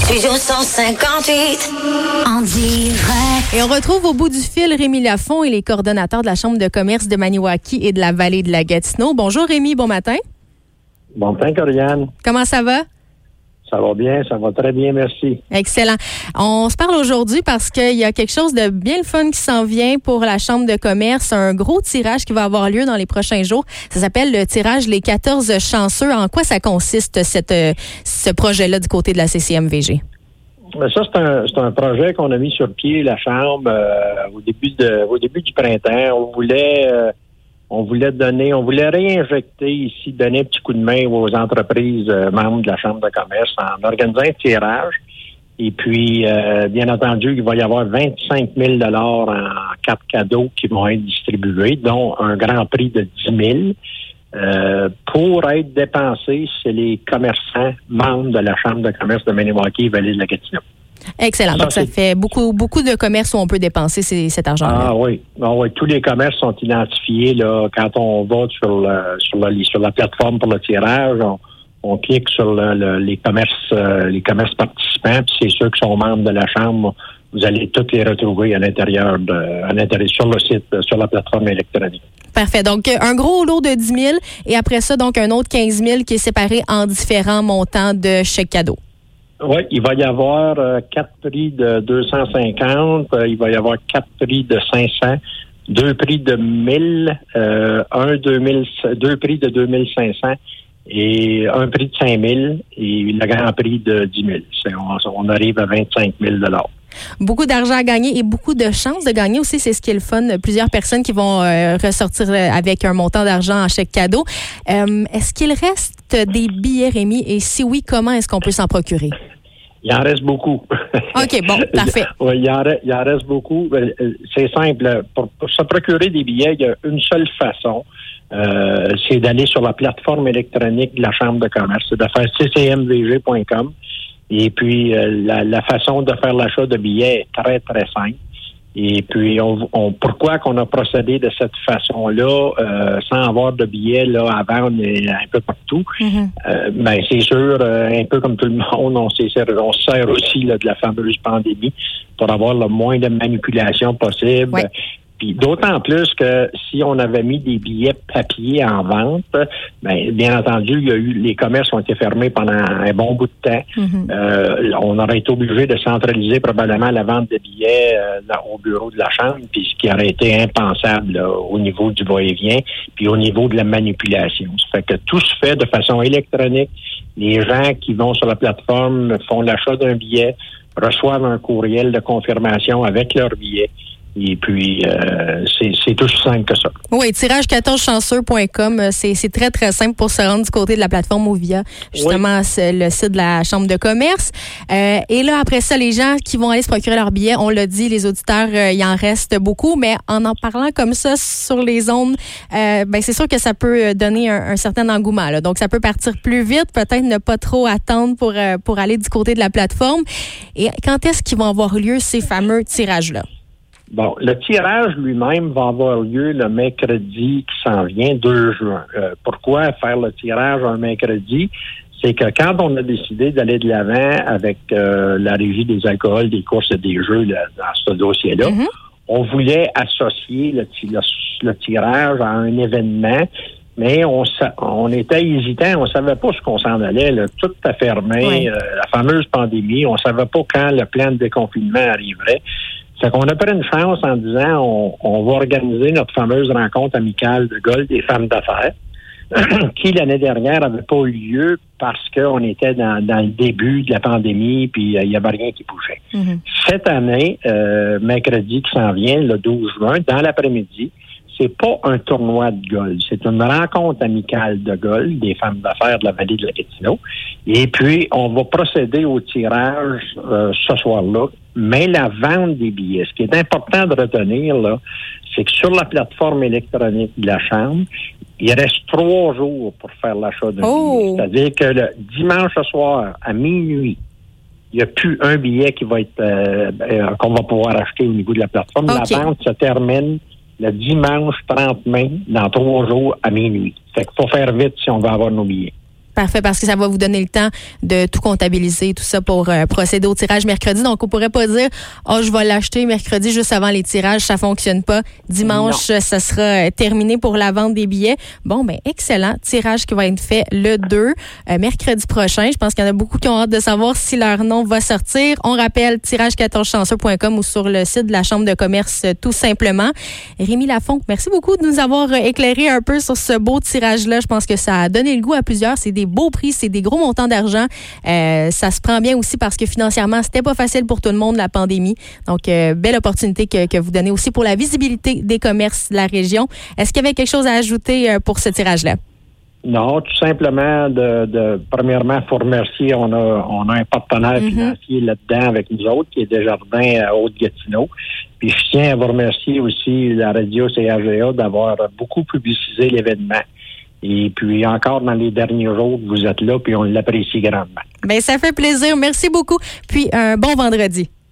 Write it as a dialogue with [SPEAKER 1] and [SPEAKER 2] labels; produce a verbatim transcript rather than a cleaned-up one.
[SPEAKER 1] Studio cent cinquante-huit, en direct.
[SPEAKER 2] Et on retrouve au bout du fil Rémi Lafont et les coordonnateurs de la Chambre de commerce de Maniwaki et de la vallée de la Gatineau. Bonjour Rémi, bon matin.
[SPEAKER 3] Bon matin, Corianne.
[SPEAKER 2] Comment ça va?
[SPEAKER 3] Ça va bien, ça va très bien, merci.
[SPEAKER 2] Excellent. On se parle aujourd'hui parce qu'il y a quelque chose de bien le fun qui s'en vient pour la Chambre de commerce, un gros tirage qui va avoir lieu dans les prochains jours. Ça s'appelle le tirage Les quatorze chanceux. En quoi ça consiste, cette, ce projet-là du côté de la C C M V G?
[SPEAKER 3] Ça, c'est un, c'est un projet qu'on a mis sur pied, la Chambre, euh, au début de, au début du printemps. On voulait... Euh, On voulait donner, on voulait réinjecter ici, donner un petit coup de main aux entreprises euh, membres de la Chambre de commerce en organisant un tirage. Et puis, euh, bien entendu, il va y avoir vingt-cinq mille dollars en cartes cadeaux qui vont être distribués, dont un grand prix de dix mille euh, pour être dépensés chez les commerçants membres de la Chambre de commerce de Maniwaki et Vallée de la Gatineau.
[SPEAKER 2] Excellent. Donc, ça, ça fait beaucoup, beaucoup de commerces où on peut dépenser ces, cet argent-là.
[SPEAKER 3] Ah oui. Ah oui. Tous les commerces sont identifiés là. Quand on va sur, le, sur, la, sur la plateforme pour le tirage, on, on clique sur le, le, les commerces euh, les commerces participants, puis c'est ceux qui sont membres de la Chambre. Vous allez tous les retrouver à l'intérieur, de, à l'intérieur sur le site, sur la plateforme électronique.
[SPEAKER 2] Parfait. Donc, un gros lot de dix mille et après ça, donc un autre quinze mille qui est séparé en différents montants de chèques cadeaux.
[SPEAKER 3] Oui, il va y avoir euh, quatre prix de deux cent cinquante, euh, il va y avoir quatre prix de cinq cents, deux prix de mille, euh, un deux mille, deux prix de deux mille cinq cents et un prix de cinq mille et le grand prix de dix mille. C'est, on, on arrive à vingt-cinq mille dollars.
[SPEAKER 2] Beaucoup d'argent à gagner et beaucoup de chances de gagner aussi, c'est ce qui est le fun. Plusieurs personnes qui vont euh, ressortir avec un montant d'argent en chèque cadeau. Euh, est-ce qu'il reste des billets, Rémi? Et si oui, comment est-ce qu'on peut s'en procurer?
[SPEAKER 3] Il en reste beaucoup.
[SPEAKER 2] OK, bon, parfait.
[SPEAKER 3] Oui, il en, reste, il en reste beaucoup. C'est simple. Pour, pour se procurer des billets, il y a une seule façon. Euh, c'est d'aller sur la plateforme électronique de la Chambre de commerce. C'est de faire c c m v g point com. Et puis, euh, la, la façon de faire l'achat de billets est très, très simple. Et puis, on, on, pourquoi qu'on a procédé de cette façon-là, euh, sans avoir de billets là à vendre un peu partout? Mm-hmm. Euh, ben, c'est sûr, euh, un peu comme tout le monde, on, s'est, on se sert aussi là, de la fameuse pandémie pour avoir le moins de manipulation possible.
[SPEAKER 2] Ouais.
[SPEAKER 3] Puis d'autant plus que si on avait mis des billets papier en vente, bien, bien entendu, il y a eu les commerces ont été fermés pendant un bon bout de temps. Mm-hmm. Euh, on aurait été obligé de centraliser probablement la vente de billets euh, là, au bureau de la Chambre, puis ce qui aurait été impensable là, au niveau du va-et-vient, puis au niveau de la manipulation. Ça fait que tout se fait de façon électronique. Les gens qui vont sur la plateforme font l'achat d'un billet, reçoivent un courriel de confirmation avec leur billet. Et puis, euh, c'est, c'est aussi simple que ça.
[SPEAKER 2] Oui, tirage quatorze chanceux point com, c'est, c'est très, très simple pour se rendre du côté de la plateforme ou via, justement, oui. le site de la Chambre de commerce. Euh, et là, après ça, les gens qui vont aller se procurer leur billet, on l'a dit, les auditeurs, euh, il en reste beaucoup, mais en en parlant comme ça sur les ondes, euh, ben c'est sûr que ça peut donner un, un certain engouement. Là. Donc, ça peut partir plus vite, peut-être ne pas trop attendre pour, euh, pour aller du côté de la plateforme. Et quand est-ce qu'ils vont avoir lieu ces fameux tirages-là?
[SPEAKER 3] Bon, le tirage lui-même va avoir lieu le mercredi qui s'en vient, deux juin. Euh, pourquoi faire le tirage un mercredi? C'est que quand on a décidé d'aller de l'avant avec euh, la régie des alcools, des courses et des jeux là, dans ce dossier-là, mm-hmm. on voulait associer le, le, le tirage à un événement, mais on, on était hésitant, on savait pas ce qu'on s'en allait. Là, tout a fermé, oui. euh, la fameuse pandémie, on savait pas quand le plan de déconfinement arriverait. C'est qu'on a pris une chance en disant on, on va organiser notre fameuse rencontre amicale de golf des femmes d'affaires qui, l'année dernière, n'avait pas eu lieu parce qu'on était dans, dans le début de la pandémie puis il euh, n'y avait rien qui bougeait. Mm-hmm. Cette année, euh, mercredi qui s'en vient, le douze juin, dans l'après-midi, c'est pas un tournoi de golf, c'est une rencontre amicale de golf des femmes d'affaires de la vallée de la Gatineau. Et puis, on va procéder au tirage euh, ce soir-là, mais la vente des billets. Ce qui est important de retenir, là, c'est que sur la plateforme électronique de la Chambre, il reste trois jours pour faire l'achat d'un oh. billet. C'est-à-dire que le dimanche soir, à minuit, il n'y a plus un billet qui va être euh, euh, qu'on va pouvoir acheter au niveau de la plateforme. Okay. La vente se termine le dimanche trente mai, dans trois jours à minuit. Fait qu'il faut faire vite si on veut avoir nos billets.
[SPEAKER 2] Parfait, parce que ça va vous donner le temps de tout comptabiliser, tout ça pour euh, procéder au tirage mercredi. Donc, on pourrait pas dire, oh, je vais l'acheter mercredi juste avant les tirages, ça fonctionne pas. Dimanche, non. Ça sera terminé pour la vente des billets. Bon, ben excellent. Tirage qui va être fait le deux, euh, mercredi prochain. Je pense qu'il y en a beaucoup qui ont hâte de savoir si leur nom va sortir. On rappelle tirage quatorze chanceux point com ou sur le site de la Chambre de commerce, tout simplement. Rémi Lafont, merci beaucoup de nous avoir éclairé un peu sur ce beau tirage-là. Je pense que ça a donné le goût à plusieurs. C'est des beaux prix, c'est des gros montants d'argent. Euh, ça se prend bien aussi parce que financièrement, c'était pas facile pour tout le monde, la pandémie. Donc, euh, belle opportunité que, que vous donnez aussi pour la visibilité des commerces de la région. Est-ce qu'il y avait quelque chose à ajouter euh, pour ce tirage-là?
[SPEAKER 3] Non, tout simplement, de, de premièrement, il faut remercier, on a, on a un partenaire mm-hmm. financier là-dedans avec nous autres, qui est Desjardins à Haute-Gatineau. Puis je tiens à vous remercier aussi, la radio C A G A, d'avoir beaucoup publicisé l'événement. Et puis, encore dans les derniers jours, vous êtes là, puis on l'apprécie grandement.
[SPEAKER 2] Bien, ça fait plaisir. Merci beaucoup. Puis, un bon vendredi.